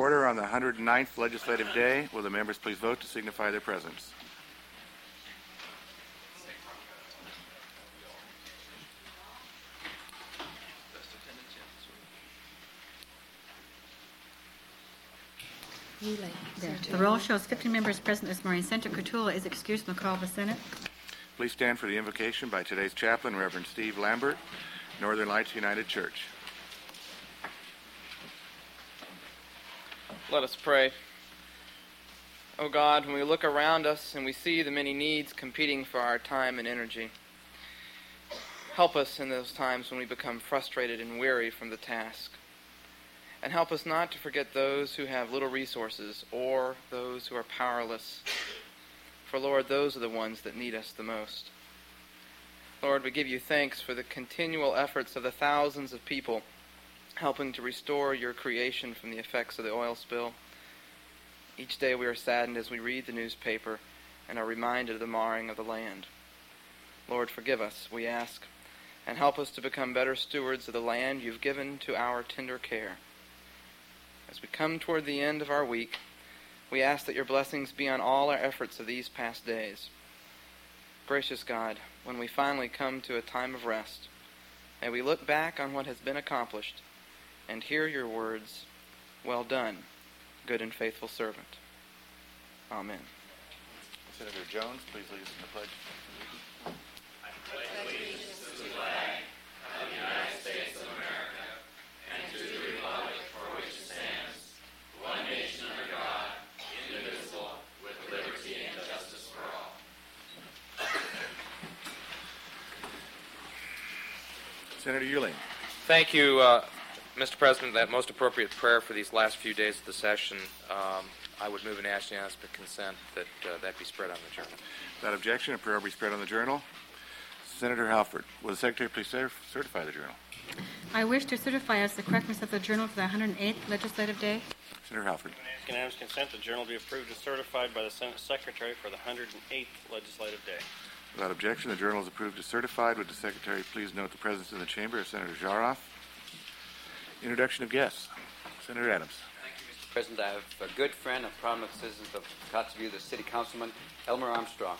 order on the 109th legislative day. Will the members please vote to signify their presence? The roll shows 15 members present this morning. Senator Cotulla is excused from the call of the Senate. Please stand for the invocation by today's chaplain, Reverend Steve Lambert, Northern Lights United Church. Let us pray. O God, when we look around us and we see the many needs competing for our time and energy, help us in those times when we become frustrated and weary from the task. And help us not to forget those who have little resources or those who are powerless. For, Lord, those are the ones that need us the most. Lord, we give you thanks for the continual efforts of the thousands of people helping to restore your creation from the effects of the oil spill. Each day we are saddened as we read the newspaper and are reminded of the marring of the land. Lord, forgive us, we ask, and help us to become better stewards of the land you've given to our tender care. As we come toward the end of our week, we ask that your blessings be on all our efforts of these past days. Gracious God, when we finally come to a time of rest, may we look back on what has been accomplished and hear your words, "Well done, good and faithful servant." Amen. Senator Jones, please lead us in the pledge. I pledge allegiance to the flag of the United States of America and to the republic for which it stands, one nation under God, indivisible, with liberty and justice for all. Senator Euling. Thank you, Mr. President. That most appropriate prayer for these last few days of the session. I would move and ask unanimous consent that that be spread on the journal. Without objection, a prayer will be spread on the journal. Senator Halford, will the Secretary please certify the journal? I wish to certify as the correctness of the journal for the 108th legislative day. Senator Halford. Ask unanimous consent the journal be approved as certified by the Senate Secretary for the 108th legislative day. Without objection, the journal is approved as certified. Would the Secretary please note the presence in the chamber of Senator Jaroff? Introduction of guests. Senator Adams. Thank you, Mr. President. I have a good friend, a prominent citizen of Kotzebue, the City Councilman, Elmer Armstrong.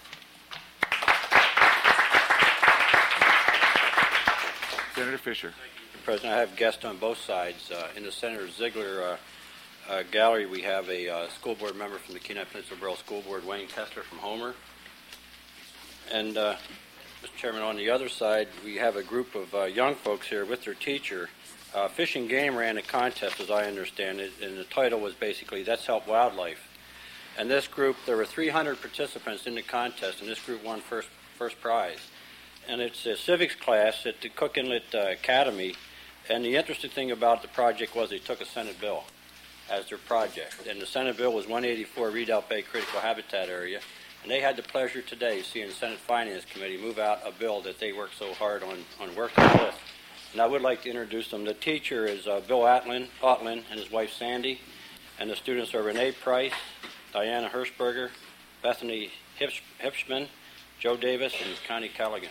Senator Fisher. Mr. President, I have guests on both sides. In the Senator Ziegler gallery, we have a school board member from the Kenai Peninsula Borough School Board, Wayne Kessler from Homer. And, Mr. Chairman, on the other side, we have a group of young folks here with their teacher. Fish and Game ran a contest, as I understand it, and the title was basically, "Let's Help Wildlife." And this group, there were 300 participants in the contest, and this group won first prize. And it's a civics class at the Cook Inlet Academy, and the interesting thing about the project was they took a Senate bill as their project. And the Senate bill was 184 Redoubt Bay Critical Habitat Area, and they had the pleasure today seeing the Senate Finance Committee move out a bill that they worked so hard on working with. And I would like to introduce them. The teacher is Bill Otlin and his wife Sandy, and the students are Renee Price, Diana Hirschberger, Bethany Hipschman, Joe Davis, and Connie Callaghan.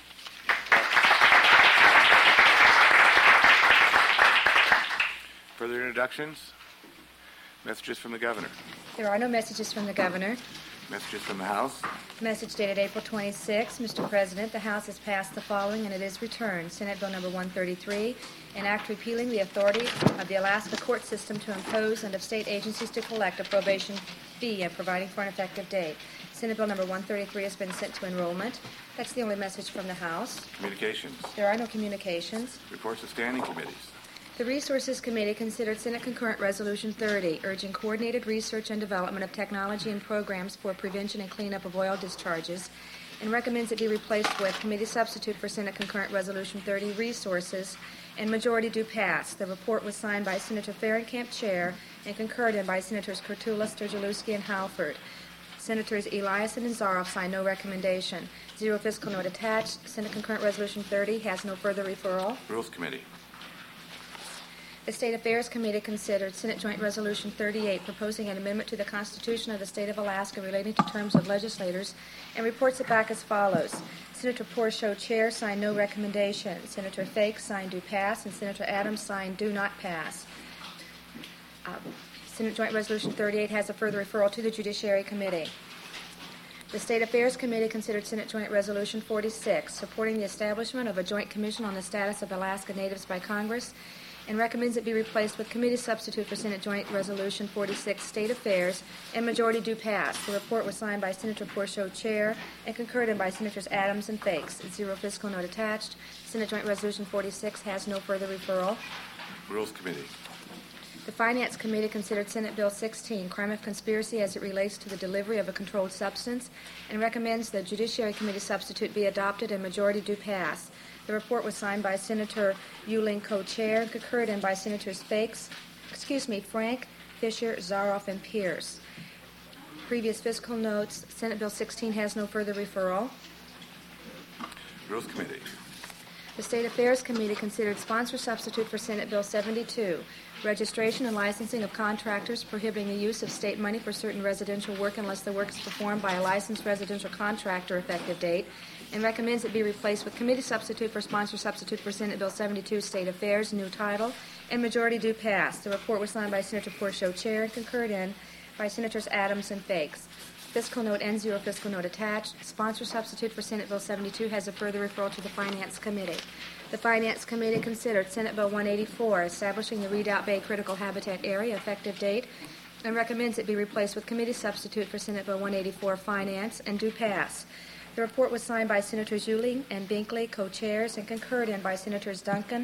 Further introductions? Messages from the Governor. There are no messages from the Governor. Messages from the House. Message dated April 26. Mr. President, the House has passed the following and it is returned. Senate Bill Number 133, an act repealing the authority of the Alaska court system to impose and of state agencies to collect a probation fee and providing for an effective date. Senate Bill Number 133 has been sent to enrollment. That's the only message from the House. Communications. There are no communications. Reports of standing committees. The Resources Committee considered Senate Concurrent Resolution 30, urging coordinated research and development of technology and programs for prevention and cleanup of oil discharges, and recommends it be replaced with Committee Substitute for Senate Concurrent Resolution 30, Resources, and majority do pass. The report was signed by Senator Ferencamp, Chair, and concurred in by Senators Cotulla, Sturgielewski, and Halford. Senators Eliason and Zaroff signed no recommendation. Zero fiscal note attached. Senate Concurrent Resolution 30 has no further referral. Rules Committee. The State Affairs Committee considered Senate Joint Resolution 38, proposing an amendment to the Constitution of the State of Alaska relating to terms of legislators, and reports it back as follows. Senator Porchio, Chair, signed no recommendation. Senator Fake signed do pass, and Senator Adams signed do not pass. Senate Joint Resolution 38 has a further referral to the Judiciary Committee. The State Affairs Committee considered Senate Joint Resolution 46, supporting the establishment of a joint commission on the status of Alaska Natives by Congress, and recommends it be replaced with committee substitute for Senate Joint Resolution 46, State Affairs, and majority do pass. The report was signed by Senator Porchio, Chair, and concurred in by Senators Adams and Fakes. Zero fiscal note attached. Senate Joint Resolution 46 has no further referral. Rules Committee. The Finance Committee considered Senate Bill 16, crime of conspiracy as it relates to the delivery of a controlled substance, and recommends the Judiciary Committee substitute be adopted and majority do pass. The report was signed by Senator Euling, co-chair, and concurred in by Senators Frank, Fisher, Zaroff, and Pierce. Previous fiscal notes, Senate Bill 16 has no further referral. Rules Committee. The State Affairs Committee considered sponsor substitute for Senate Bill 72, registration and licensing of contractors prohibiting the use of state money for certain residential work unless the work is performed by a licensed residential contractor effective date, and recommends it be replaced with committee substitute for sponsor substitute for Senate Bill 72, State Affairs, new title, and majority do pass. The report was signed by Senator Porchio, Chair, and concurred in by Senators Adams and Fakes. Fiscal note N, zero fiscal note attached. Sponsor substitute for Senate Bill 72 has a further referral to the Finance Committee. The Finance Committee considered Senate Bill 184, establishing the Redoubt Bay Critical Habitat Area effective date, and recommends it be replaced with committee substitute for Senate Bill 184, Finance, and do pass. The report was signed by Senators Euling and Binkley, co-chairs, and concurred in by Senators Duncan,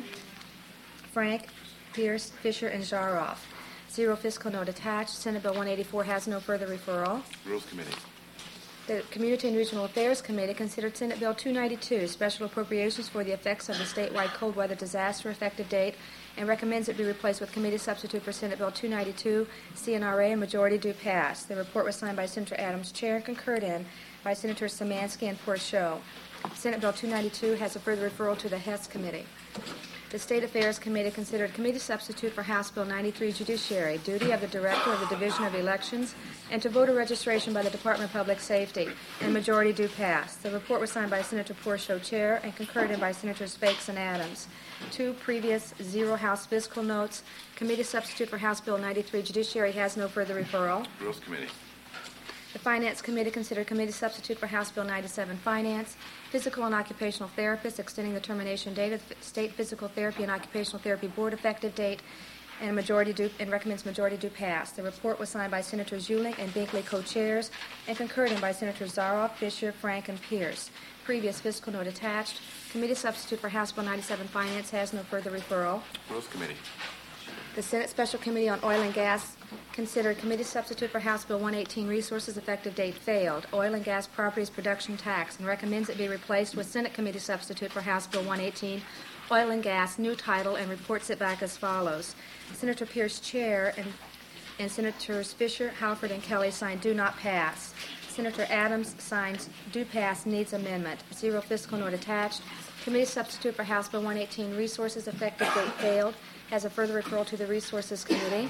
Frank, Pierce, Fisher, and Zaroff. Zero fiscal note attached. Senate Bill 184 has no further referral. Rules Committee. The Community and Regional Affairs Committee considered Senate Bill 292, special appropriations for the effects of the statewide cold weather disaster effective date, and recommends it be replaced with committee substitute for Senate Bill 292, CNRA, and majority do pass. The report was signed by Senator Adams, Chair, and concurred in by Senators Szymanski and Porchio. Senate Bill 292 has a further referral to the Hess Committee. The State Affairs Committee considered committee substitute for House Bill 93, Judiciary, duty of the Director of the Division of Elections, and to voter registration by the Department of Public Safety, and majority do pass. The report was signed by Senator Porchio, Chair, and concurred in by Senators Fakes and Adams. Two previous zero House fiscal notes. Committee substitute for House Bill 93, Judiciary has no further referral. Rules Committee. The Finance Committee considered committee substitute for House Bill 97, Finance, Physical and Occupational Therapists, extending the termination date of the State Physical Therapy and Occupational Therapy Board effective date, and recommends majority do pass. The report was signed by Senators Euling and Binkley, co-chairs, and concurred in by Senators Zaroff, Fisher, Frank, and Pierce. Previous fiscal note attached. Committee substitute for House Bill 97, Finance has no further referral. Rules Committee. The Senate Special Committee on Oil and Gas considered committee substitute for House Bill 118, Resources effective date failed, Oil and Gas Properties Production Tax, and recommends it be replaced with Senate Committee substitute for House Bill 118, Oil and Gas, new title, and reports it back as follows. Senator Pierce, Chair, and Senators Fisher, Halford, and Kelly signed do not pass. Senator Adams signs do pass, needs amendment. Zero fiscal note attached. Committee substitute for House Bill 118, Resources effective date failed, has a further referral to the Resources Committee.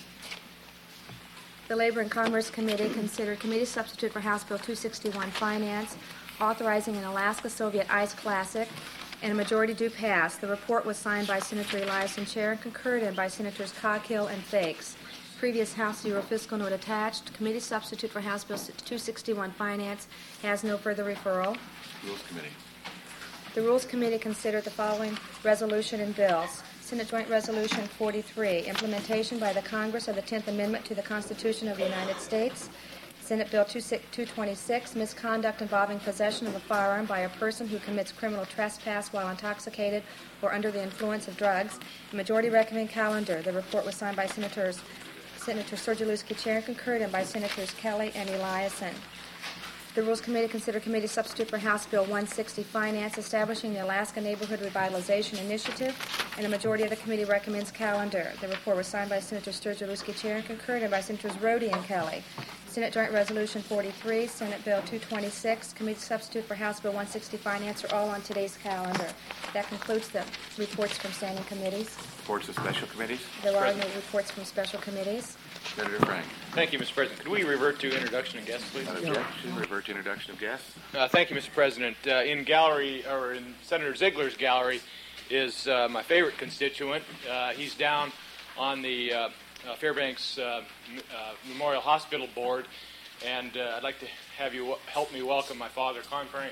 The Labor and Commerce Committee considered committee substitute for House Bill 261, Finance, authorizing an Alaska Soviet Ice Classic, and a majority do pass. The report was signed by Senator Eliason, Chair, and concurred in by Senators Coghill and Fakes. Previous House zero fiscal note attached. Committee substitute for House Bill 261, Finance, has no further referral. Rules Committee. The Rules Committee considered the following resolution and bills. Senate Joint Resolution 43, implementation by the Congress of the 10th Amendment to the Constitution of the United States. Senate Bill 226, misconduct involving possession of a firearm by a person who commits criminal trespass while intoxicated or under the influence of drugs. The majority recommend calendar. The report was signed by Senator Sergilewski, Chair, and concurred in by Senators Kelly and Eliason. The Rules Committee considered committee substitute for House Bill 160, Finance, establishing the Alaska Neighborhood Revitalization Initiative, and a majority of the committee recommends calendar. The report was signed by Senator Sturgill-Lewski, Chair, and concurred in by Senators Rhodey and Kelly. Senate Joint Resolution 43, Senate Bill 226, committee substitute for House Bill 160, Finance are all on today's calendar. That concludes the reports from standing committees. Reports of special committees. There are no reports from special committees. Senator Frank. Thank you, Mr. President. Could we revert to introduction of guests, please? Objection. Revert to introduction of guests. Thank you, Mr. President. In Senator Ziegler's gallery is my favorite constituent. He's down on the Fairbanks Memorial Hospital Board, and I'd like to have you help me welcome my father, Con Frank.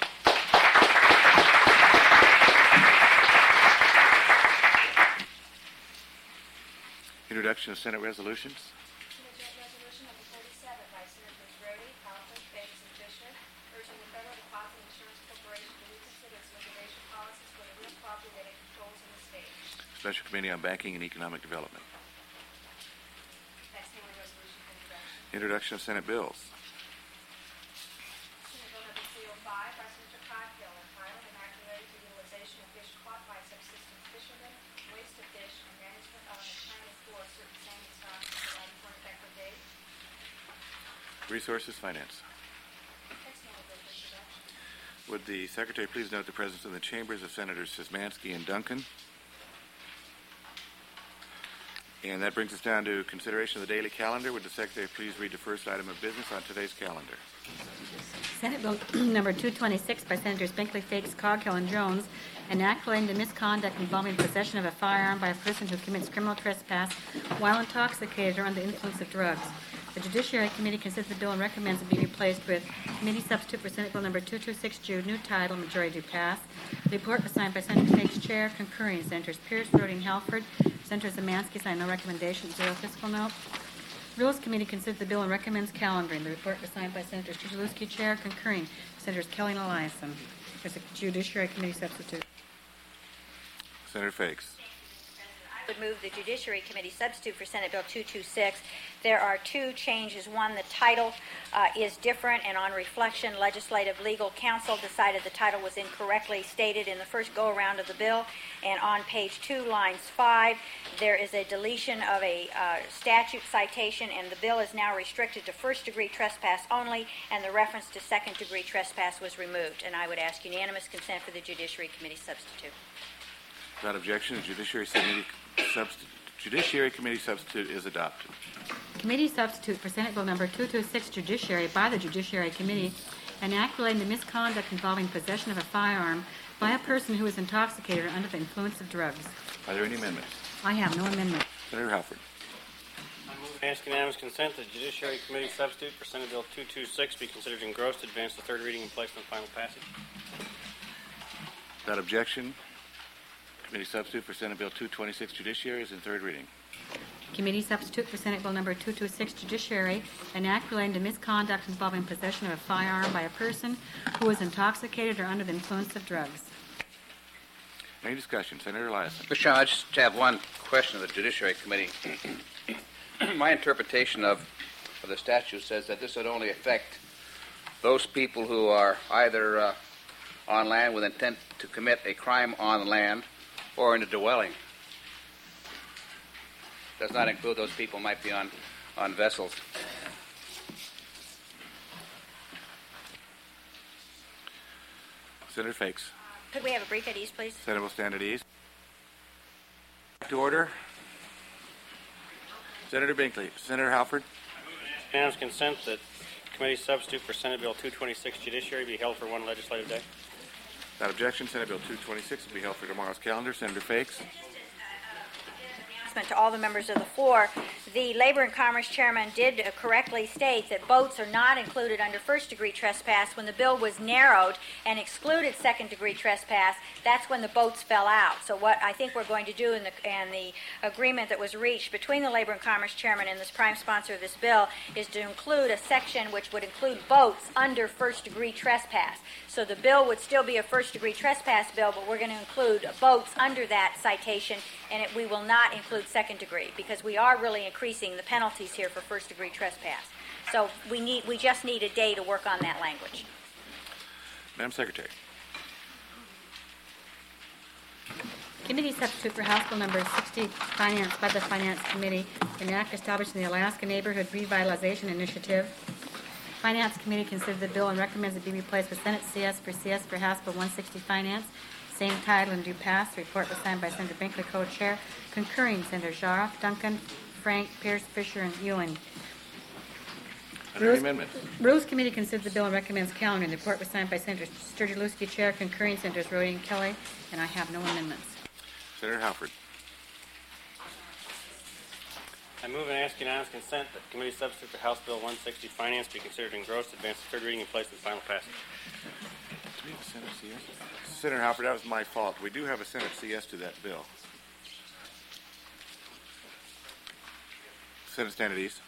Introduction of Senate resolutions. Resolution number 37 by Senators Rhodey, Halpern, Bates, and Fisher, urging the Federal Deposit Insurance Corporation to reconsider its liquidation policies for the real property that it controls in the state. Special Committee on Banking and Economic Development. That's the only resolution for introduction. Introduction of Senate bills. Senate Bill number 305 by Senator Coghill, entitled "An Act related to utilization of fish caught by subsistence fishermen, waste of fish, and management of and accounting for certain salmon stocks, and providing for an effective date." Resources, Finance. That's the only bill for introduction. Would the Secretary please note the presence in the chambers of Senators Szymanski and Duncan? And that brings us down to consideration of the daily calendar. Would the Secretary please read the first item of business on today's calendar? Senate Bill number 226 by Senators Binkley, Fakes, Coghill, and Jones, an act relating to misconduct involving possession of a firearm by a person who commits criminal trespass while intoxicated or under the influence of drugs. The Judiciary Committee considers the bill and recommends it be replaced with Committee Substitute for Senate Bill number 226, Jude, new title, majority to pass. The report was signed by Senator Fakes, Chair, concurring Senators Pierce, Brody, and Halford. Senator Szymanski signed no recommendation, zero fiscal note. Rules Committee considers the bill and recommends calendaring. The report was signed by Senator Strzelecki, Chair, concurring Senators Kelly and Eliason. There's a Judiciary Committee substitute. Senator Fakes. I would move the Judiciary Committee substitute for Senate Bill 226. There are two changes. One, the title is different, and on reflection, Legislative Legal Counsel decided the title was incorrectly stated in the first go-around of the bill. And on page 2, lines 5, there is a deletion of a statute citation, and the bill is now restricted to first-degree trespass only, and the reference to second-degree trespass was removed. And I would ask unanimous consent for the Judiciary Committee substitute. Without objection, the Judiciary Committee substitute is adopted. Committee substitute for Senate Bill number 226, Judiciary, by the Judiciary Committee, an act relating to misconduct involving possession of a firearm by a person who is intoxicated or under the influence of drugs. Are there any amendments? I have no amendment. Senator Halford. I move and ask unanimous consent that the Judiciary Committee substitute for Senate Bill 226 be considered engrossed, advanced to third reading, and placed on final passage. Without objection, Committee substitute for Senate Bill 226, Judiciary, is in third reading. Committee substitute for Senate Bill number 226, Judiciary, an act relating to misconduct involving possession of a firearm by a person who is intoxicated or under the influence of drugs. Any discussion? Senator Eliason. Mr. Chairman, I just have one question of the Judiciary Committee. My interpretation of the statute says that this would only affect those people who are either on land with intent to commit a crime on land or in a dwelling. Does not include those people who might be on vessels. Senator Fakes. Could we have a brief at ease, please? Senate will stand at ease. Back to order. Senator Binkley. Senator Halford. Unanimous consent that Committee substitute for Senate Bill 226 Judiciary be held for one legislative day. Without objection, Senate Bill 226 will be held for tomorrow's calendar. Senator Fakes. To all the members of the floor, the Labor and Commerce Chairman did correctly state that boats are not included under first-degree trespass. When the bill was narrowed and excluded second-degree trespass, that's when the boats fell out. So what I think we're going to do in the agreement that was reached between the Labor and Commerce Chairman and this prime sponsor of this bill is to include a section which would include boats under first-degree trespass. So the bill would still be a first-degree trespass bill, but we're going to include boats under that citation, and we will not include second degree, because we are really increasing the penalties here for first degree trespass. So we just need a day to work on that language. Madam Secretary. Committee substitute for House Bill number 60, Finance, by the Finance Committee, an act establishing the Alaska Neighborhood Revitalization Initiative. Finance Committee considers the bill and recommends it be replaced with Senate CS for House Bill 160, Finance. Same title and due pass. The report was signed by Senator Binkley, co-chair, concurring Senator Jaroff, Duncan, Frank, Pierce, Fisher, and Ewing. Are there any amendments? Rules Committee considers the bill and recommends calendaring. The report was signed by Senator Strzelecki, chair, concurring Senators Rhodey and Kelly, and I have no amendments. Senator Halford. I move and ask unanimous consent that committee substitute for House Bill 160 Finance be considered engrossed, advanced to third reading, and placed in final passage. Do we have a Senate CS? Senator Halford, that was my fault. We do have a Senate CS to that bill. Senate Standard East.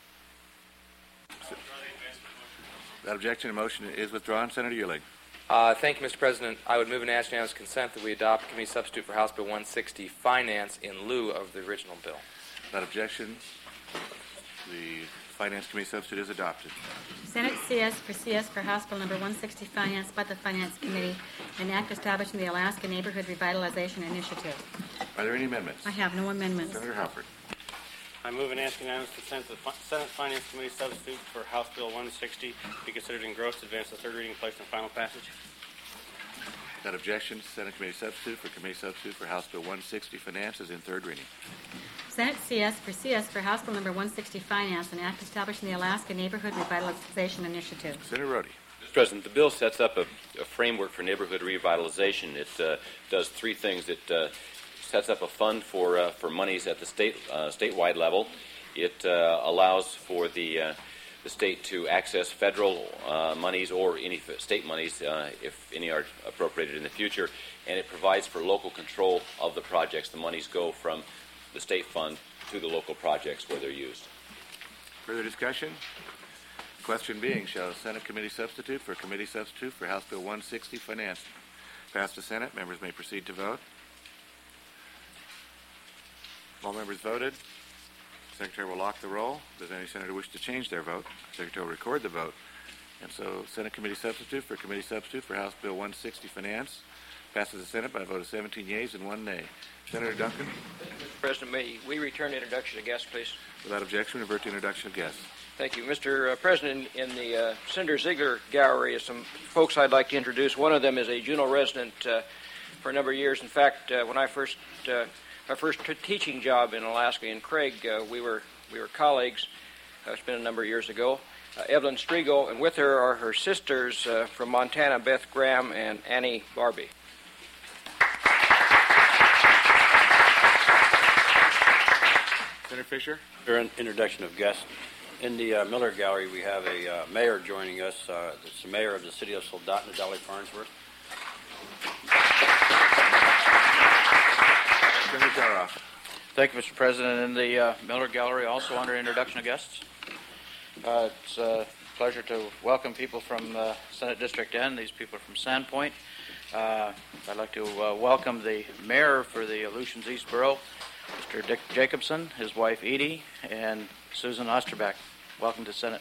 That objection to motion is withdrawn. Senator Euling. Thank you, Mr. President. I would move and ask unanimous consent that we adopt committee substitute for House Bill 160 Finance in lieu of the original bill. Without objection, the Finance Committee substitute is adopted. Senate CS for House Bill Number 160 Finance by the Finance Committee, an act establishing the Alaska Neighborhood Revitalization Initiative. Are there any amendments? I have no amendments. Senator Halford. I move and ask unanimous consent that the Senate Finance Committee substitute for House Bill 160 be considered engrossed, advanced to third reading, and placed in final passage. Without objection, Senate Committee substitute for House Bill 160 Finance is in third reading. Senate CS for House Bill Number 160 Finance, an act establishing the Alaska Neighborhood Revitalization Initiative. Senator Rhodey. Mr. President, the bill sets up a framework for neighborhood revitalization. It does three things. It sets up a fund for monies at the statewide level. It allows for the state to access federal monies or any state monies if any are appropriated in the future, and it provides for local control of the projects. The monies go from the state fund to the local projects where they're used. Further discussion? Question being, shall Senate Committee substitute for House Bill 160 Finance pass the Senate? Members may proceed to vote. All members voted. Secretary will lock the roll. Does any senator wish to change their vote? Secretary will record the vote. And so Senate Committee substitute for House Bill 160 Finance passes the Senate by a vote of 17 yeas and 1 nay. Senator Duncan. Mr. President, may we return to introduction of guests, please? Without objection, revert to introduction of guests. Thank you. Mr. President, in the Senator Ziegler Gallery is some folks I'd like to introduce. One of them is a Juneau resident for a number of years. In fact, when my first teaching job in Alaska in Craig, we were colleagues. It's been a number of years ago. Evelyn Strigo, and with her are her sisters from Montana, Beth Graham and Annie Barbie. Senator Fisher. During introduction of guests, in the Miller Gallery, we have a mayor joining us. It's the mayor of the city of Soldotna, Dolly Farnsworth. Senator Jaroff. Thank you, Mr. President. In the Miller Gallery, also under introduction of guests, it's a pleasure to welcome people from Senate District N. These people are from Sandpoint. I'd like to welcome the mayor for the Aleutians East Borough, Mr. Dick Jacobson, his wife Edie, and Susan Osterbach. Welcome to Senate.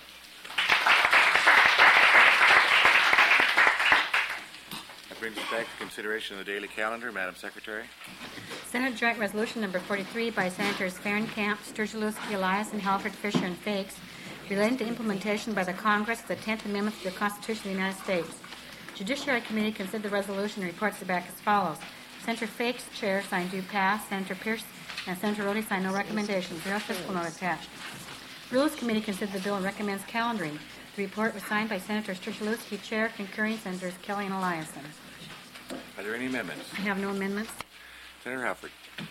That brings us back to consideration of the daily calendar. Madam Secretary. Senate Joint Resolution Number 43 by Senators Fahrenkamp, Sturgill-Lewski, Eliason, Halford, Fisher, and Fakes, relating to implementation by the Congress of the 10th Amendment to the Constitution of the United States. Judiciary Committee considered the resolution and reports it back as follows. Senator Fakes, Chair, signed do pass. Senator Pierce and Senator Rhodey signed no recommendations. Zero fiscal note attached. Rules Committee considered the bill and recommends calendaring. The report was signed by Senator Sturgill-Lewski, Chair, concurring Senators Kelly and Eliason. Are there any amendments? I have no amendments. Senator Halford.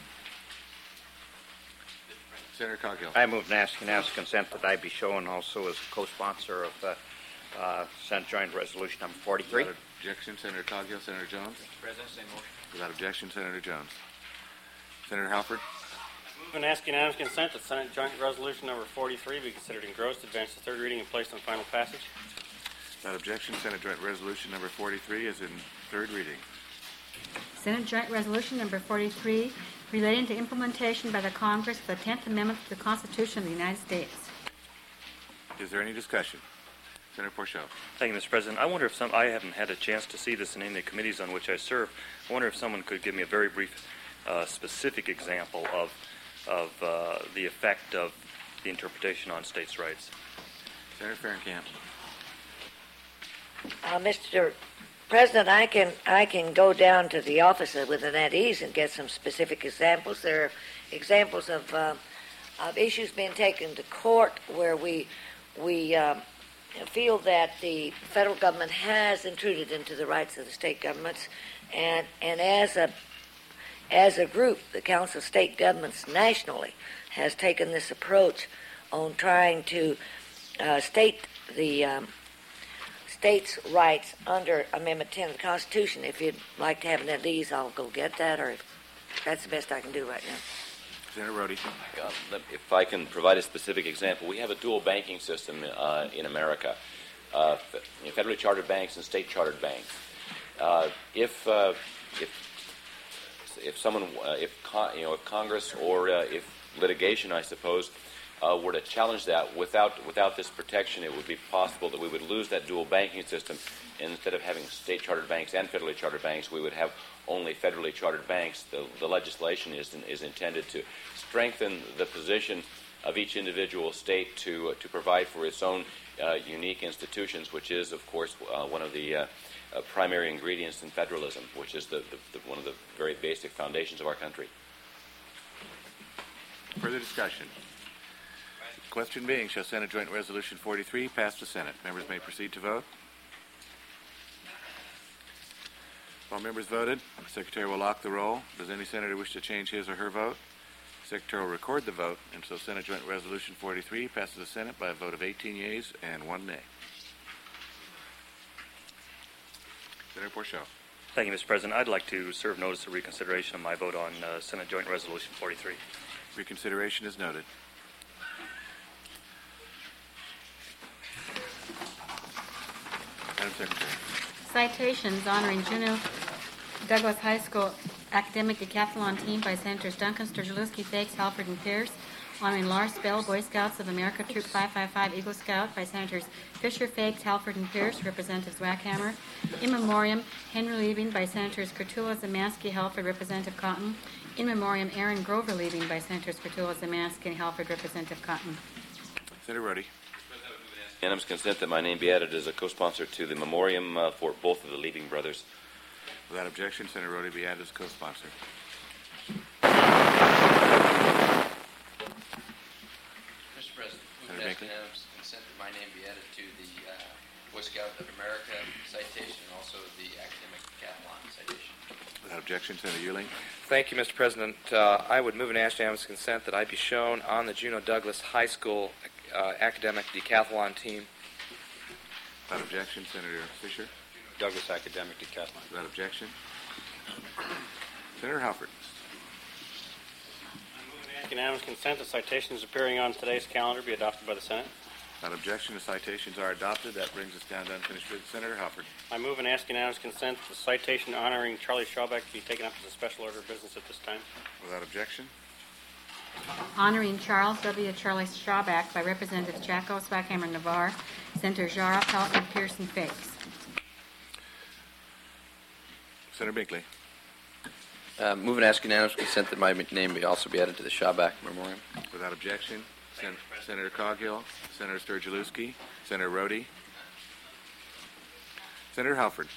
Senator Coghill. I move and ask unanimous consent that I be shown also as co-sponsor of Senate Joint Resolution Number 43. Without objection, Senator Coghill. Senator Jones. Mr. President, same motion. Without objection, Senator Jones. Senator Halford. Move and ask unanimous consent that Senate Joint Resolution Number 43 be considered engrossed, advanced to third reading, and placed on final passage. Without objection, Senate Joint Resolution Number 43 is in third reading. Senate Joint Resolution Number 43 relating to implementation by the Congress of the 10th Amendment to the Constitution of the United States. Is there any discussion? Senator Porchel. Thank you, Mr. President. I wonder if I haven't had a chance to see this in any of the committees on which I serve. I wonder if someone could give me a very brief, specific example of the effect of the interpretation on states' rights. Senator Fahrenkamp. Mr. President, I can go down to the office with Annette Ease and get some specific examples. There are examples of issues being taken to court where we feel that the federal government has intruded into the rights of the state governments, and as a group, the Council of State Governments nationally has taken this approach on trying to state the states' rights under Amendment 10 of the Constitution. If you'd like to have an at ease, I'll go get that, or that's the best I can do right now. Senator Rhodey. If I can provide a specific example, we have a dual banking system in America, federally chartered banks and state chartered banks. If Congress or if litigation, I suppose, were to challenge that without this protection, it would be possible that we would lose that dual banking system. Instead of having state chartered banks and federally chartered banks, we would have only federally chartered banks. The legislation is intended to strengthen the position of each individual state to provide for its own unique institutions, which is, of course, one of the primary ingredients in federalism, which is one of the very basic foundations of our country. Further discussion? Question being, shall Senate Joint Resolution 43 pass the Senate? Members may proceed to vote. All members voted. The Secretary will lock the roll. Does any senator wish to change his or her vote? The Secretary will record the vote, and so Senate Joint Resolution 43 passes the Senate by a vote of 18 yeas and 1 nay. Senator Porchel. Thank you, Mr. President. I'd like to serve notice of reconsideration of my vote on Senate Joint Resolution 43. Reconsideration is noted. Madam Secretary. Citations honoring Juneau Douglas High School academic decathlon team by Senators Duncan, Sturgill, Fakes, Halford, and Pierce. Honoring Lars Bell, Boy Scouts of America, Troop 555, Eagle Scout, by Senators Fisher, Fakes, Halford, and Pierce. Representatives Wackhammer. In memoriam, Henry Leving, by Senators Kurtula, Zamansky, Halford, Representative Cotton. In memoriam, Aaron Grover Leving, by Senators Kurtula, Zamansky, and Halford, Representative Cotton. Senator Rhodey. Unanimous consent that my name be added as a co-sponsor to the memoriam for both of the Leving brothers. Without objection, Senator Rhodey be added as co-sponsor. Mr. President, move to ask unanimous consent that my name be added to the Boy Scout of America citation and also the academic decathlon citation. Without objection, Senator Ewing. Thank you, Mr. President. I would move and ask unanimous consent that I be shown on the Juneau Douglas High School academic decathlon team. Without objection, Senator Fisher. Douglas Academic Decathlon. Without objection. Senator Halford. Unanimous consent, the citations appearing on today's calendar be adopted by the Senate. Without objection, the citations are adopted. That brings us down to unfinished business. Senator Halford. I move and ask unanimous consent that the citation honoring Charlie Schaubeck be taken up as a special order of business at this time. Without objection. Honoring Charles W. Charlie Schaubeck by Representatives Jacko, Swackhammer, Navarre, Senator Jara, Halford, Pierce, and Fakes. Senator Binkley. Move and ask unanimous consent that my name be also be added to the Schaubeck memoriam. Without objection, Senator Coghill, Senator Sturgill, Senator Rhodey. Senator Halford.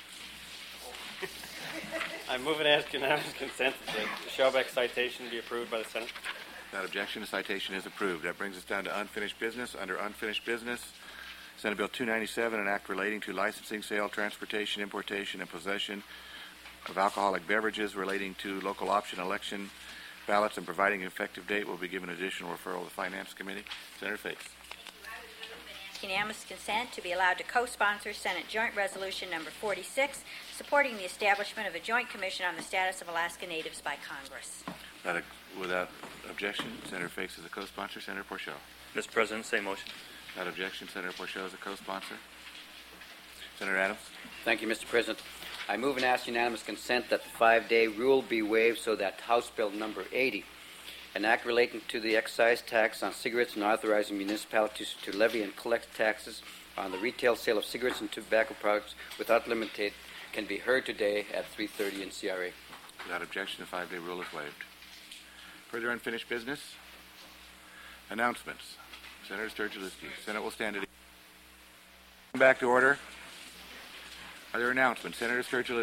I move and ask unanimous consent that the Schaubeck citation be approved by the Senate. Without objection, the citation is approved. That brings us down to unfinished business. Under unfinished business, Senate Bill 297, an act relating to licensing, sale, transportation, importation, and possession of alcoholic beverages relating to local option election ballots and providing an effective date, will be given additional referral to the Finance Committee. Senator Fakes. Unanimous consent to be allowed to co-sponsor Senate Joint Resolution Number 46, supporting the establishment of a joint commission on the status of Alaska Natives by Congress. Without objection, Senator Fakes is a co-sponsor. Senator Porchel. Mr. President, same motion. Without objection, Senator Porchel is a co-sponsor. Senator Adams. Thank you, Mr. President. I move and ask unanimous consent that the 5-day rule be waived so that House Bill number 80, an act relating to the excise tax on cigarettes and authorizing municipalities to levy and collect taxes on the retail sale of cigarettes and tobacco products without limitation, can be heard today at 3:30 in CRA. Without objection, the 5-day rule is waived. Further unfinished business? Announcements. Senator Sturgill. Senate will stand at back to order. Are there announcements? Senator Sturgill.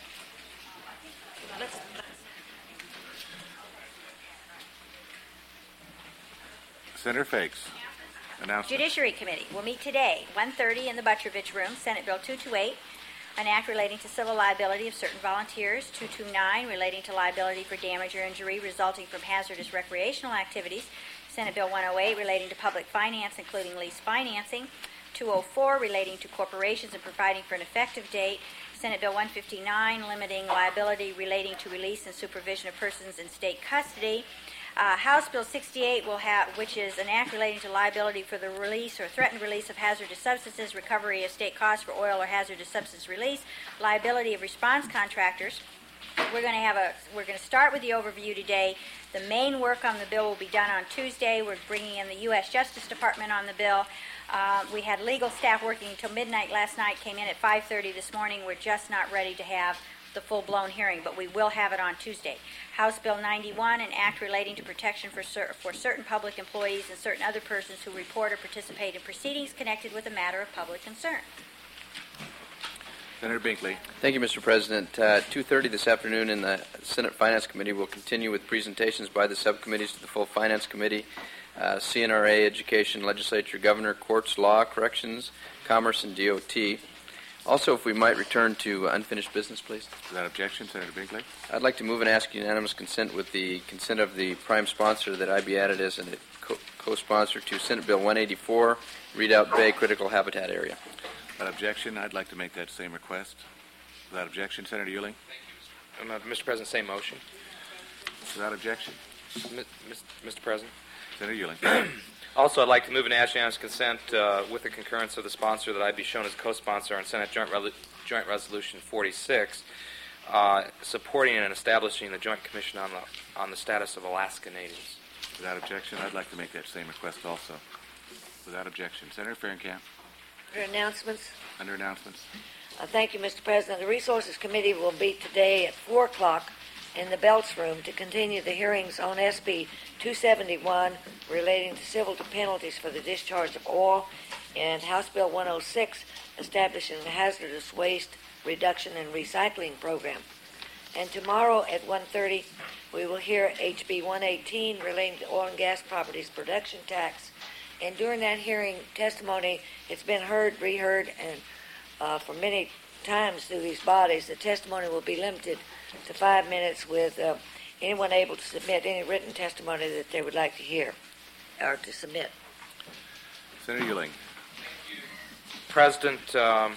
Senator Fakes. Announcements. Judiciary Committee will meet today, 1:30 in the Butrovich Room, Senate Bill 228, an act relating to civil liability of certain volunteers, 229 relating to liability for damage or injury resulting from hazardous recreational activities, Senate Bill 108 relating to public finance, including lease financing. 204 relating to corporations and providing for an effective date. Senate Bill 159 limiting liability relating to release and supervision of persons in state custody. House Bill 68 which is an act relating to liability for the release or threatened release of hazardous substances, recovery of state costs for oil or hazardous substance release, liability of response contractors. We're going to start with the overview today. The main work on the bill will be done on Tuesday. We're bringing in the U.S. Justice Department on the bill. We had legal staff working until midnight last night, came in at 5:30 this morning. We're just not ready to have the full-blown hearing, but we will have it on Tuesday. House Bill 91, an act relating to protection for certain public employees and certain other persons who report or participate in proceedings connected with a matter of public concern. Senator Binkley. Thank you, Mr. President. 2:30 this afternoon in the Senate Finance Committee will continue with presentations by the subcommittees to the full Finance Committee, CNRA, Education, Legislature, Governor, Courts, Law, Corrections, Commerce, and DOT. Also, if we might return to unfinished business, please. Without objection, Senator Binkley. I'd like to move and ask unanimous consent with the consent of the prime sponsor that I be added as a co-sponsor to Senate Bill 184, Redoubt Bay Critical Habitat Area. Without objection, I'd like to make that same request. Without objection, Senator Euling. Mr. President, same motion. Without objection. Mr. President. Senator Euling. Also, I'd like to move and ask unanimous consent with the concurrence of the sponsor that I be shown as co-sponsor on Senate Joint Resolution 46, supporting and establishing the Joint Commission on the status of Alaska Natives. Without objection, I'd like to make that same request also. Without objection. Senator Fahrenkamp. Under announcements. Under announcements. Thank you, Mr. President. The Resources Committee will meet today at 4 o'clock in the Belts Room to continue the hearings on SB 271 relating to civil penalties for the discharge of oil and House Bill 106 establishing the hazardous waste reduction and recycling program. And tomorrow at 1:30 we will hear HB 118 relating to oil and gas properties production tax. And during that hearing testimony, it's been heard, reheard, and for many times through these bodies, the testimony will be limited to 5 minutes with anyone able to submit any written testimony that they would like to hear or to submit. Senator Euling. President,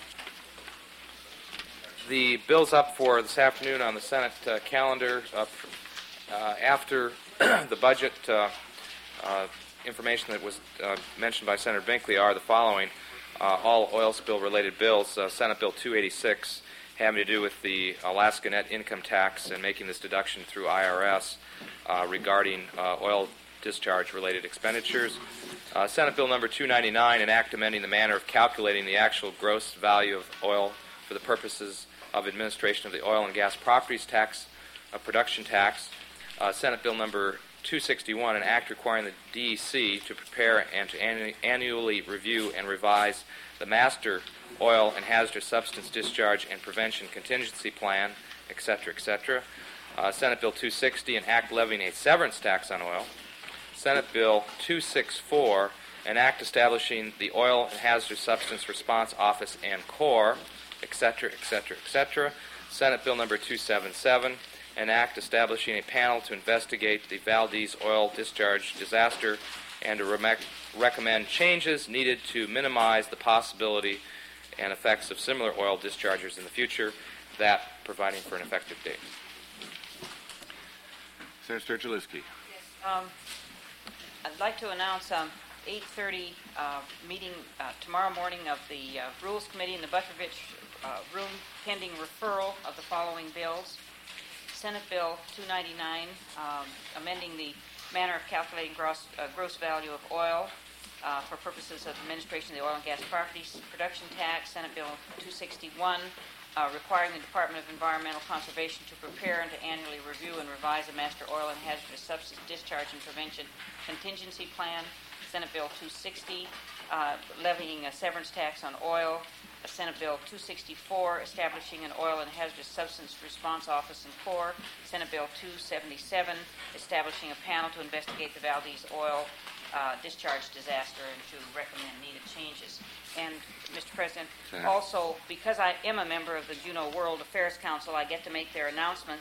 the bill's up for this afternoon on the Senate calendar. After the budget information that was mentioned by Senator Binkley are the following. All oil spill-related bills. Senate Bill 286 having to do with the Alaska net income tax and making this deduction through IRS regarding oil discharge-related expenditures. Senate Bill number 299, an act amending the manner of calculating the actual gross value of oil for the purposes of administration of the oil and gas properties tax, production tax. Senate Bill number 261, an act requiring the DEC to prepare and to annually review and revise the master oil and hazardous substance discharge and prevention contingency plan, etc., etc. Senate Bill 260, an act levying a severance tax on oil. Senate Bill 264, an act establishing the Oil and Hazardous Substance Response Office and Corps, etc., etc., etc. Senate Bill number 277, an act establishing a panel to investigate the Valdez oil discharge disaster and to recommend changes needed to minimize the possibility and effects of similar oil discharges in the future, that providing for an effective date. Senator Sturgill-Lewski. Yes, I'd like to announce 8:30 meeting tomorrow morning of the Rules Committee in the Butrovich room pending referral of the following bills. Senate Bill 299, amending the manner of calculating gross value of oil for purposes of administration of the oil and gas properties production tax. Senate Bill 261, requiring the Department of Environmental Conservation to prepare and to annually review and revise a master oil and hazardous substance discharge and prevention contingency plan. Senate Bill 260, levying a severance tax on oil. Senate Bill 264, establishing an oil and hazardous substance response office and Corps. Senate Bill 277, establishing a panel to investigate the Valdez oil discharge disaster and to recommend needed changes. And, Mr. President, also, because I am a member of the Juneau World Affairs Council, I get to make their announcements.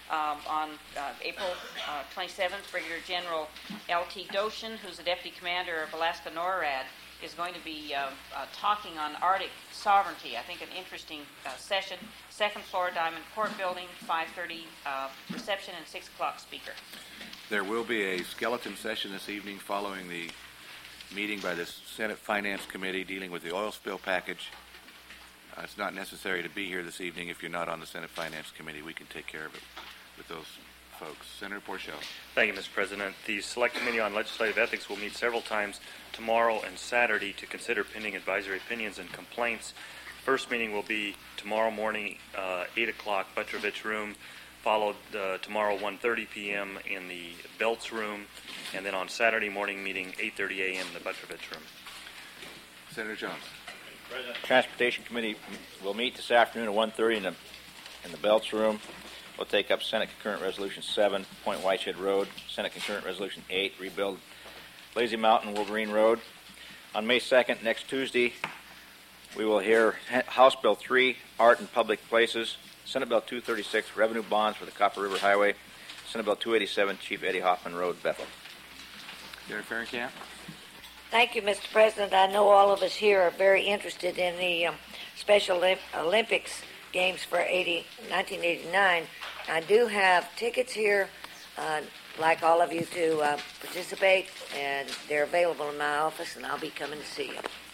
on April 27th, Brigadier General L.T. Doshin, who's the Deputy Commander of Alaska NORAD, is going to be talking on Arctic sovereignty. I think an interesting session. Second floor, Diamond Court Building, 5:30 reception and 6 o'clock speaker. There will be a skeleton session this evening following the meeting by the Senate Finance Committee dealing with the oil spill package. It's not necessary to be here this evening if you're not on the Senate Finance Committee. We can take care of it with those folks. Senator Porchel. Thank you, Mr. President. The Select Committee on Legislative Ethics will meet several times tomorrow and Saturday to consider pending advisory opinions and complaints. First meeting will be tomorrow morning, 8 o'clock, Butrovich Room, followed tomorrow 1:30 p.m. in the Belts Room, and then on Saturday morning meeting 8:30 a.m. in the Butrovich Room. Senator Jones. Transportation Committee will meet this afternoon at 1:30 in the Belts Room. We'll take up Senate Concurrent Resolution 7, Point Whitehead Road, Senate Concurrent Resolution 8, rebuild Lazy Mountain Wolverine Road. On May 2nd, next Tuesday, we will hear House Bill 3, Art in Public Places, Senate Bill 236, Revenue Bonds for the Copper River Highway, Senate Bill 287, Chief Eddie Hoffman Road, Bethel. Senator Ferencamp. Thank you, Mr. President. I know all of us here are very interested in the Special Olympics Games for 1989. I do have tickets here. I'd like all of you to participate, and they're available in my office, and I'll be coming to see you.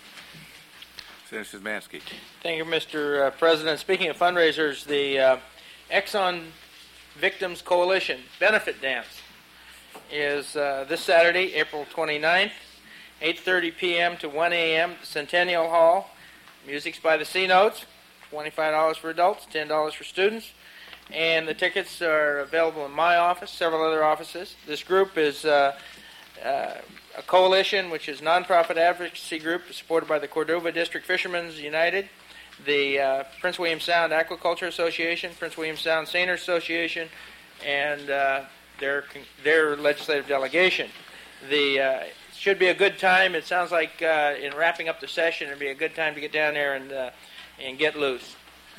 Senator Szymanski. Thank you, Mr. President. Speaking of fundraisers, the Exxon Victims Coalition Benefit Dance is this Saturday, April 29th, 8:30 p.m. to 1 a.m. at the Centennial Hall. Music's by the C-Notes, $25 for adults, $10 for students. And the tickets are available in my office, several other offices. This group is a coalition, which is a nonprofit advocacy group supported by the Cordova District Fishermen's United, the Prince William Sound Aquaculture Association, Prince William Sound Seiners Association, and their legislative delegation. The should be a good time. It sounds like in wrapping up the session, it'd be a good time to get down there and get loose.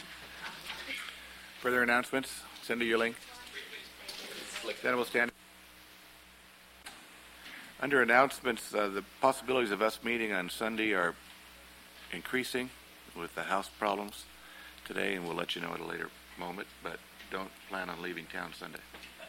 Further announcements? Senator Ewing. Senator will stand. Under announcements, the possibilities of us meeting on Sunday are increasing with the House problems today, and we'll let you know at a later moment, but don't plan on leaving town Sunday.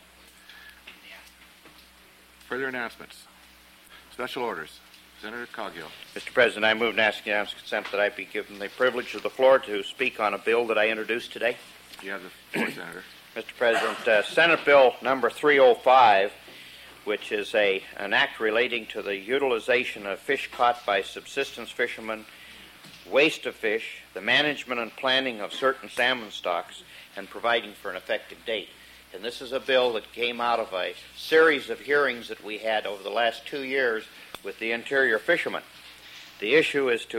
Further announcements. Special orders. Senator Coghill. Mr. President, I move and ask unanimous consent that I be given the privilege of the floor to speak on a bill that I introduced today. You have the floor, Senator. Mr. President, Senate Bill number 305, which is an act relating to the utilization of fish caught by subsistence fishermen, waste of fish, the management and planning of certain salmon stocks, and providing for an effective date. And this is a bill that came out of a series of hearings that we had over the last 2 years with the interior fishermen. The issue is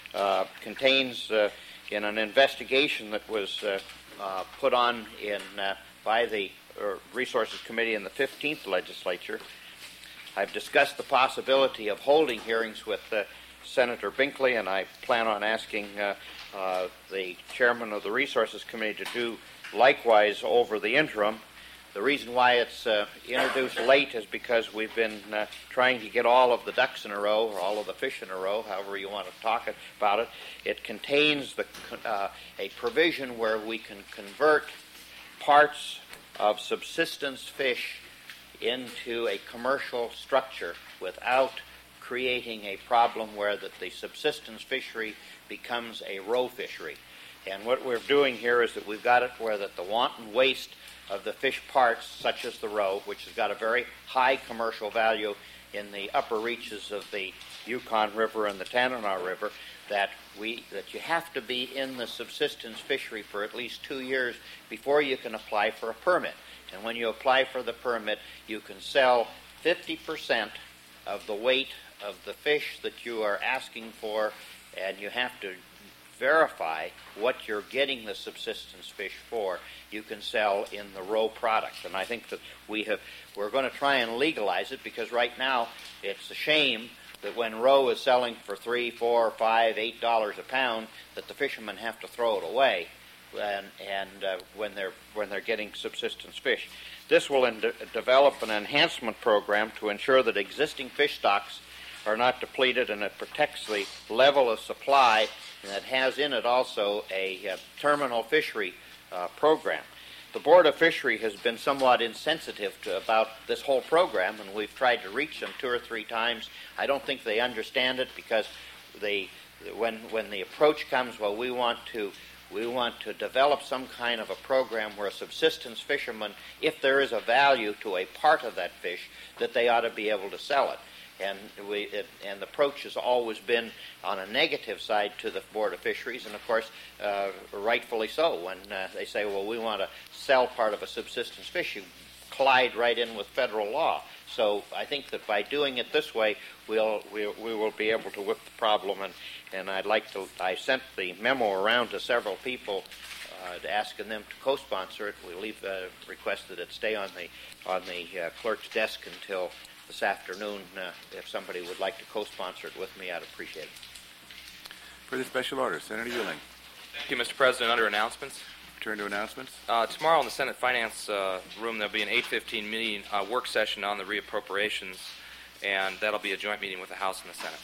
contains in an investigation that was put on by the Resources Committee in the 15th legislature. I've discussed the possibility of holding hearings with Senator Binkley, and I plan on asking the chairman of the Resources Committee to do likewise over the interim. The reason why it's introduced late is because we've been trying to get all of the ducks in a row, or all of the fish in a row, however you want to talk about it. It contains a provision where we can convert parts of subsistence fish into a commercial structure without creating a problem where the subsistence fishery becomes a row fishery. And what we're doing here is that we've got it where that the wanton waste of the fish parts, such as the roe, which has got a very high commercial value in the upper reaches of the Yukon River and the Tanana River, that you have to be in the subsistence fishery for at least 2 years before you can apply for a permit. And when you apply for the permit, you can sell 50% of the weight of the fish that you are asking for, and you have to verify what you're getting the subsistence fish for. You can sell in the roe product. And I think that we're going to try and legalize it, because right now it's a shame that when roe is selling for $3, $4, $5, $8 a pound, that the fishermen have to throw it away. when they're getting subsistence fish. This will develop an enhancement program to ensure that existing fish stocks are not depleted, and it protects the level of supply, and it has in it also a terminal fishery program. The Board of Fishery has been somewhat insensitive about this whole program, and we've tried to reach them 2 or 3 times. I don't think they understand it, because when the approach comes, well, we want to develop some kind of a program where a subsistence fisherman, if there is a value to a part of that fish, that they ought to be able to sell it. And the approach has always been on a negative side to the Board of Fisheries, and of course, rightfully so. When they say, well, we want to sell part of a subsistence fish, you collide right in with federal law. So I think that by doing it this way, we will be able to whip the problem. And I sent the memo around to several people asking them to co-sponsor it. We request that it stay on the clerk's desk until this afternoon. If somebody would like to co-sponsor it with me, I'd appreciate it. For the special order, Senator Euling. Thank you, Mr. President. Under announcements. Return to announcements. Tomorrow in the Senate Finance room, there'll be an 8:15 meeting, work session on the reappropriations, and that'll be a joint meeting with the House and the Senate.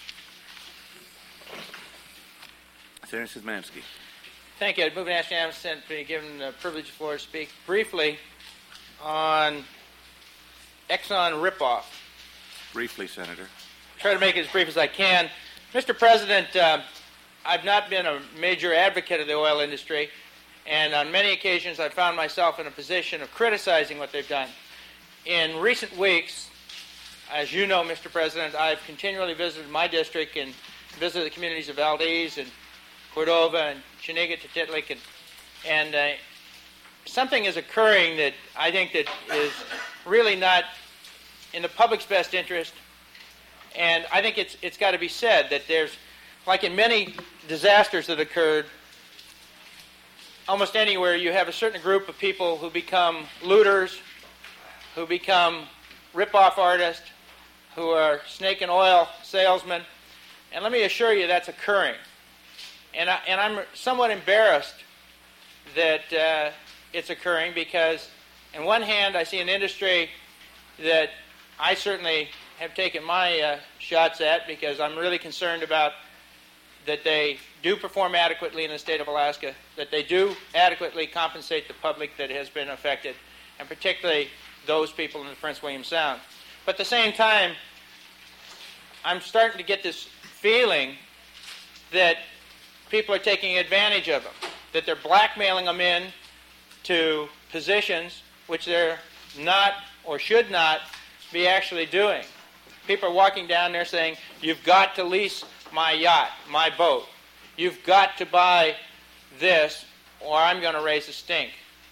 Senator Szymanski. Thank you. I'd move and ask unanimous consent to be given the privilege of the floor to speak briefly on Exxon ripoff. Briefly, Senator. Try to make it as brief as I can. Mr. President, I've not been a major advocate of the oil industry, and on many occasions I've found myself in a position of criticizing what they've done. In recent weeks, as you know, Mr. President, I've continually visited my district and visited the communities of Valdez and Cordova and Chiniga, Titlik, and something is occurring that I think that is really not in the public's best interest, and I think it's got to be said that there's, like in many disasters that occurred, almost anywhere you have a certain group of people who become looters, who become rip-off artists, who are snake and oil salesmen, and let me assure you that's occurring. And I'm somewhat embarrassed that it's occurring, because on one hand I see an industry that I certainly have taken my shots at, because I'm really concerned about that they do perform adequately in the state of Alaska, that they do adequately compensate the public that has been affected, and particularly those people in the Prince William Sound. But at the same time, I'm starting to get this feeling that people are taking advantage of them, that they're blackmailing them in to positions which they're not or should not be actually doing. People are walking down there saying, you've got to lease my yacht, my boat. You've got to buy this, or I'm going to raise a stink.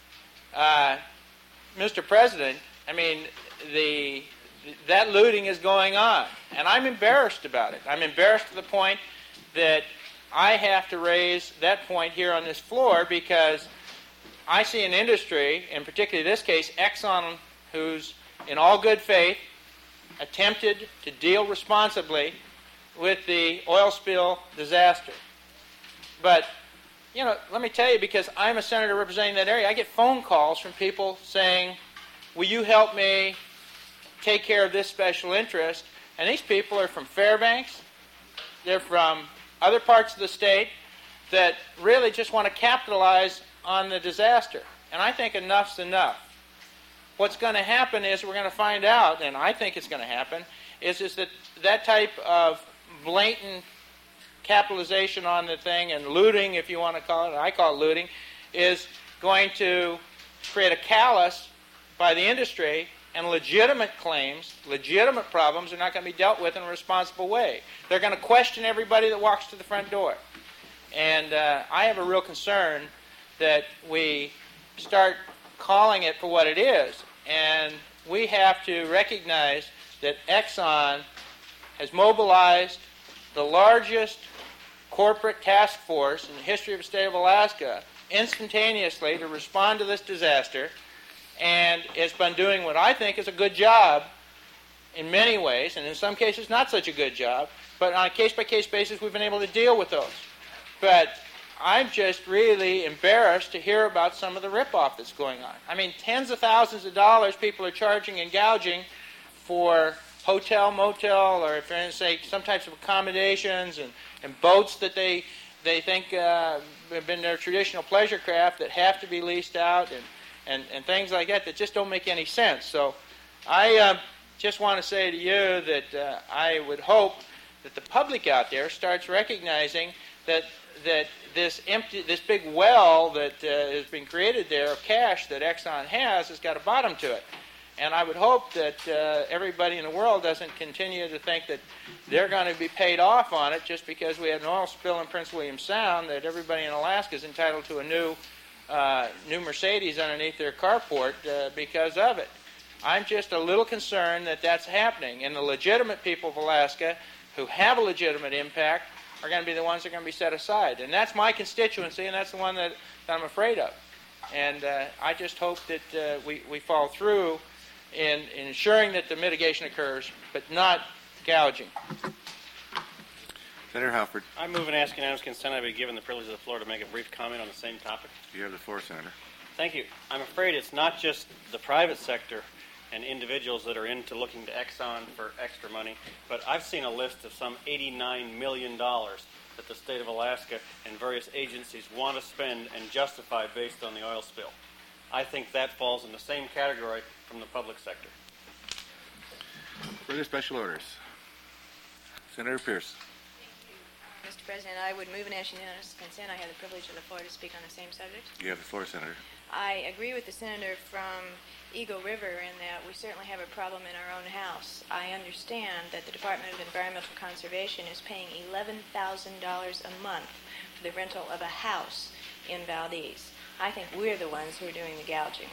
Mr. President, I mean, that looting is going on, and I'm embarrassed about it. I'm embarrassed to the point that I have to raise that point here on this floor, because I see an industry, in particularly this case, Exxon, who's in all good faith attempted to deal responsibly with the oil spill disaster. But, you know, let me tell you, because I'm a senator representing that area, I get phone calls from people saying, will you help me take care of this special interest? And these people are from Fairbanks, they're from other parts of the state that really just want to capitalize on the disaster. And I think enough's enough. What's going to happen is we're going to find out, and I think it's going to happen, is that type of blatant capitalization on the thing and looting, if you want to call it, I call it looting, is going to create a callous by the industry, and legitimate claims, legitimate problems are not going to be dealt with in a responsible way. They're going to question everybody that walks to the front door. And I have a real concern that we start calling it for what it is. And we have to recognize that Exxon has mobilized the largest corporate task force in the history of the state of Alaska instantaneously to respond to this disaster, and it's been doing what I think is a good job in many ways, and in some cases not such a good job, but on a case-by-case basis we've been able to deal with those. But I'm just really embarrassed to hear about some of the ripoff that's going on. I mean, tens of thousands of dollars people are charging and gouging for hotel, motel, or if you're say some types of accommodations and boats that they think have been their traditional pleasure craft that have to be leased out and things like that just don't make any sense. So I just want to say to you that I would hope that the public out there starts recognizing that this big well that has been created there of cash that Exxon has got a bottom to it. And I would hope that everybody in the world doesn't continue to think that they're going to be paid off on it just because we had an oil spill in Prince William Sound, that everybody in Alaska is entitled to a new Mercedes underneath their carport because of it. I'm just a little concerned that that's happening, and the legitimate people of Alaska who have a legitimate impact are going to be the ones that are going to be set aside. And that's my constituency, and that's the one that I'm afraid of. And I just hope that we follow through in ensuring that the mitigation occurs, but not gouging. Senator Halford. I move and ask unanimous consent I be given the privilege of the floor to make a brief comment on the same topic. You have the floor, Senator. Thank you. I'm afraid it's not just the private sector and individuals that are into looking to Exxon for extra money, but I've seen a list of some $89 million that the state of Alaska and various agencies want to spend and justify based on the oil spill. I think that falls in the same category from the public sector. Further special orders. Senator Pierce. Mr. President, I would move and ask unanimous consent. I have the privilege of the floor to speak on the same subject. You have the floor, Senator. I agree with the senator from Eagle River in that we certainly have a problem in our own house. I understand that the Department of Environmental Conservation is paying $11,000 a month for the rental of a house in Valdez. I think we're the ones who are doing the gouging.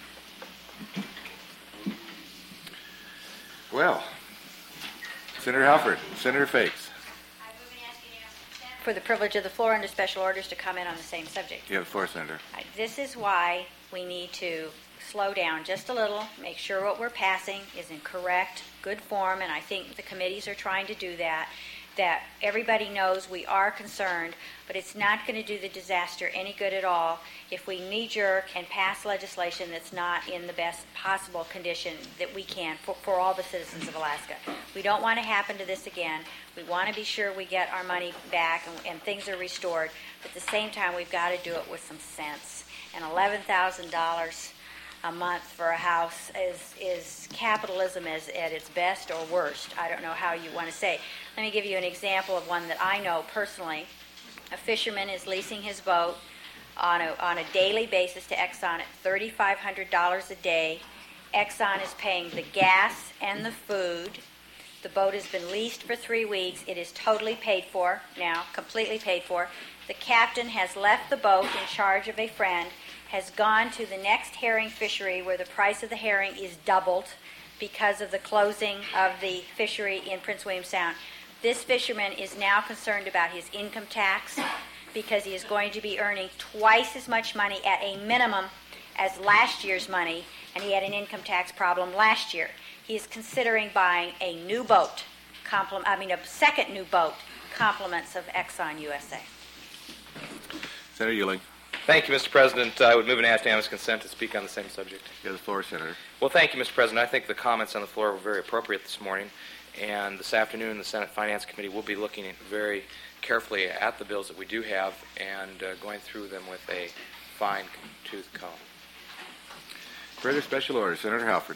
Well, Senator Halford, Senator Fakes. For the privilege of the floor under special orders to comment on the same subject. You have the floor, Senator. This is why we need to slow down just a little, make sure what we're passing is in correct, good form, and I think the committees are trying to do that everybody knows we are concerned, but it's not going to do the disaster any good at all if we knee-jerk and pass legislation that's not in the best possible condition that we can for all the citizens of Alaska. We don't want to happen to this again. We want to be sure we get our money back and things are restored, but at the same time we've got to do it with some sense. And $11,000 a month for a house is capitalism at its best or worst. I don't know how you want to say. Let me give you an example of one that I know personally. A fisherman is leasing his boat on a daily basis to Exxon at $3,500 a day. Exxon is paying the gas and the food. The boat has been leased for 3 weeks. It is totally paid for now, completely paid for. The captain has left the boat in charge of a friend, has gone to the next herring fishery where the price of the herring is doubled because of the closing of the fishery in Prince William Sound. This fisherman is now concerned about his income tax because he is going to be earning twice as much money at a minimum as last year's money, and he had an income tax problem last year. He is considering buying a new boat, a second new boat, compliments of Exxon USA. Senator Ewing. Thank you, Mr. President. I would move and ask unanimous consent to speak on the same subject. You have the floor, Senator. Well, thank you, Mr. President. I think the comments on the floor were very appropriate this morning, and this afternoon the Senate Finance Committee will be looking very carefully at the bills that we do have and going through them with a fine-tooth comb. Further special orders. Senator Halford.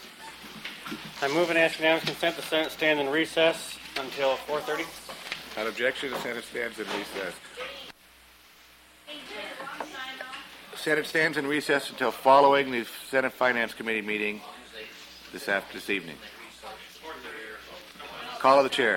I move and ask unanimous consent the Senate stand in recess until 4:30. Without objection, the Senate stands in recess. The Senate stands in recess until following the Senate Finance Committee meeting this evening. Call of the chair.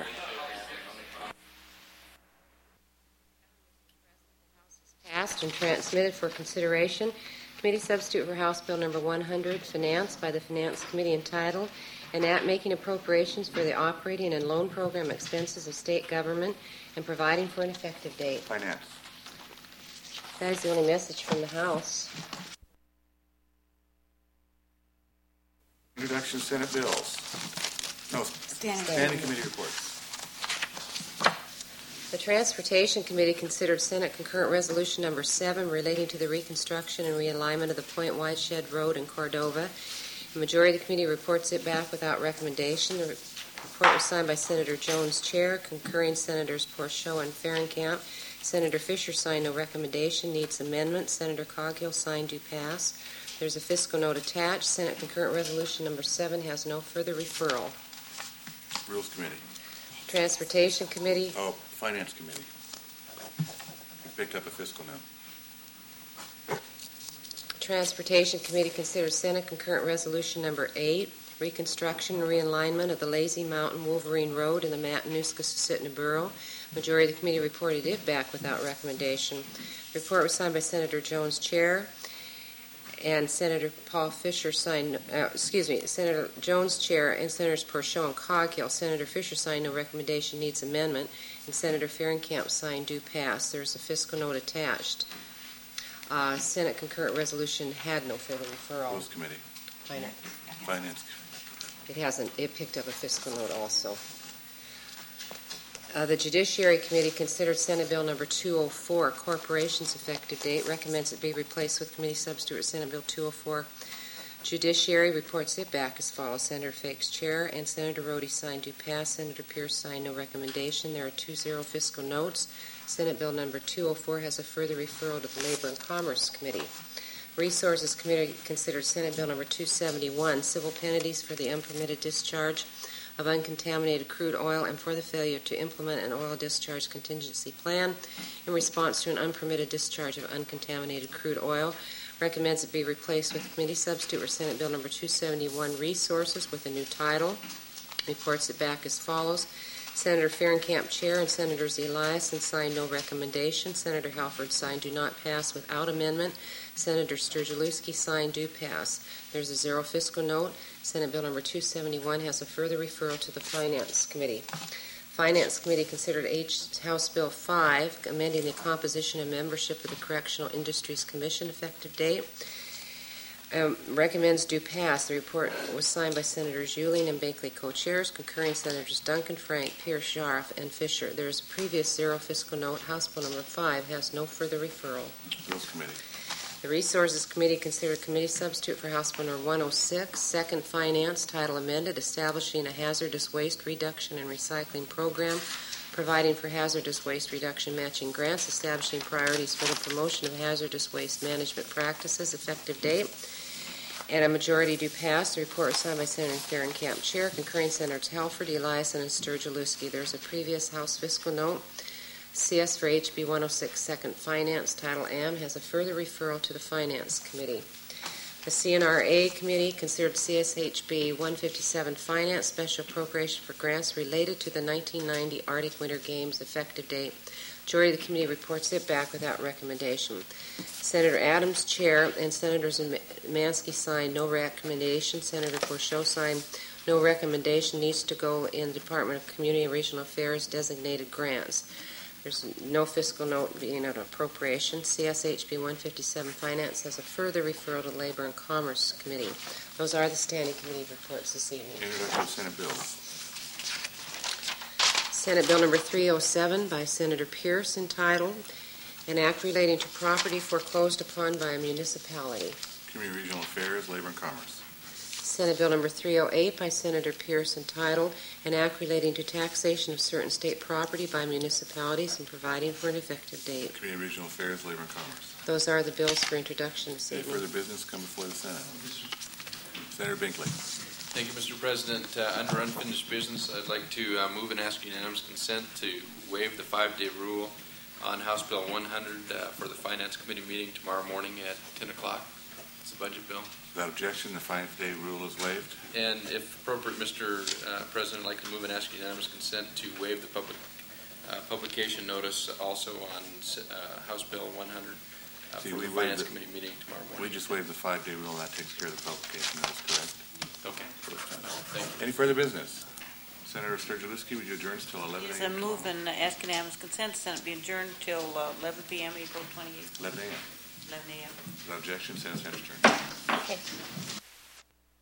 Passed and transmitted for consideration. Committee substitute for House Bill number 100, financed by the Finance Committee, entitled An Act Making Appropriations for the Operating and Loan Program Expenses of State Government and Providing for an Effective Date. Finance. That is the only message from the House. Introduction of Senate bills. No, standing committee reports. 1 The Transportation Committee considered Senate Concurrent Resolution Number 7 relating to the reconstruction and realignment of the Point Whiteshed Road in Cordova. The majority of the committee reports it back without recommendation. The report was signed by Senator Jones, Chair, concurring Senators Porchot and Fahrenkamp. Senator Fisher signed no recommendation, needs amendment. Senator Coghill signed do pass. There's a fiscal note attached. Senate Concurrent Resolution Number 7 has no further referral. Rules Committee. Transportation Committee. Oh, Finance Committee. We picked up a fiscal note. Transportation Committee considers Senate Concurrent Resolution Number 8, reconstruction and realignment of the Lazy Mountain Wolverine Road in the Matanuska-Susitna Borough. Majority of the committee reported it back without recommendation. The report was signed by Senator Jones, Chair, and Senator Paul Fisher signed, Senator Jones, Chair, and Senators Porchot and Coghill. Senator Fisher signed no recommendation, needs amendment, and Senator Fahrenkamp signed do pass. There's a fiscal note attached. Senate Concurrent Resolution had no further referral. Rules Committee. Finance. It picked up a fiscal note also. The Judiciary Committee considered Senate Bill Number 204, Corporations Effective Date, recommends it be replaced with Committee Substitute Senate Bill 204. Judiciary reports it back as follows. Senator Fakes, Chair, and Senator Rhodey signed do pass. Senator Pierce signed no recommendation. There are 2-0 fiscal notes. Senate Bill Number 204 has a further referral to the Labor and Commerce Committee. Resources Committee considered Senate Bill Number 271, Civil Penalties for the Unpermitted Discharge of Uncontaminated Crude Oil and for the failure to implement an oil discharge contingency plan in response to an unpermitted discharge of uncontaminated crude oil. Recommends it be replaced with Committee Substitute for Senate Bill Number 271, Resources, with a new title. Reports it back as follows. Senator Fahrenkamp, Chair, and Senators Eliason signed no recommendation. Senator Halford signed do not pass without amendment. Senator Sturgielewski signed do pass. There's a 0 fiscal note. Senate Bill Number 271 has a further referral to the Finance Committee. Finance Committee considered House Bill 5, amending the composition and membership of the Correctional Industries Commission effective date. Recommends do pass. The report was signed by Senators Yuling and Bankley co-chairs, concurring Senators Duncan, Frank, Pierce, Jarf, and Fisher. There is a previous 0 fiscal note. House Bill Number 5 has no further referral. Rules Committee. The Resources Committee considered Committee Substitute for House Bill Number 106, Second Finance, title amended, establishing a hazardous waste reduction and recycling program, providing for hazardous waste reduction matching grants, establishing priorities for the promotion of hazardous waste management practices, effective date. And a majority do pass. The report was signed by Senator Fahrenkamp, Chair, concurring Senators Halford, Eliason, and Sturgielewski. There's a previous House fiscal note. CS for HB 106, Second Finance, Title M, has a further referral to the Finance Committee. The CNRA Committee considered CSHB 157 Finance, Special Appropriation for Grants related to the 1990 Arctic Winter Games effective date. Majority of the committee reports it back without recommendation. Senator Adams, Chair, and Senators Mansky signed no recommendation. Senator Porchot signed no recommendation, needs to go in the Department of Community and Regional Affairs designated grants. There's no fiscal note being an appropriation. CSHB 157 Finance has a further referral to Labor and Commerce Committee. Those are the standing committee reports this evening. Introduction of Senate bills. Senate Bill Number 307 by Senator Pierce, entitled An Act Relating to Property Foreclosed Upon by a Municipality. Community Regional Affairs, Labor and Commerce. Senate Bill Number 308 by Senator Pierce, entitled An Act Relating to Taxation of Certain State Property by Municipalities and Providing for an Effective Date. Community Regional Affairs, Labor and Commerce. Those are the bills for introduction this Any evening. further business come before the Senate? Senator Binkley. Thank you, Mr. President. Under unfinished business, I'd like to move and ask unanimous consent to waive the 5-day rule on House Bill 100 for the Finance Committee meeting tomorrow morning at 10 o'clock. It's a budget bill. Without objection, the 5-day rule is waived. And if appropriate, Mr. President, I'd like to move and ask unanimous consent to waive the publication notice also on House Bill 100 for the Finance Committee meeting tomorrow morning. We just waived the 5-day rule, and that takes care of the publication. That is correct. Okay. Thank you. Any further business? Senator Sturgielewski, would you adjourn until 11 a.m.? Yes, I move and ask unanimous consent. The Senate be adjourned till 11 p.m. April 28th. 11 a.m. 11 a.m. Without objection, Senate adjourned. Okay.